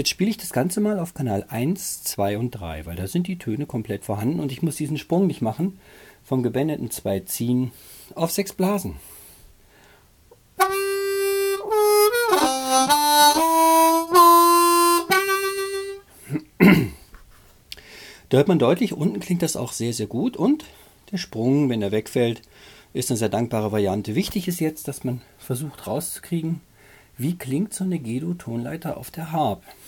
Jetzt spiele ich das Ganze mal auf Kanal 1, 2 und 3, weil da sind die Töne komplett vorhanden und ich muss diesen Sprung nicht machen. Vom gebändeten 2 ziehen auf 6 Blasen. Da hört man deutlich, unten klingt das auch sehr, sehr gut und der Sprung, wenn er wegfällt, ist eine sehr dankbare Variante. Wichtig ist jetzt, dass man versucht rauszukriegen, wie klingt so eine G-Dur-Tonleiter auf der Harp.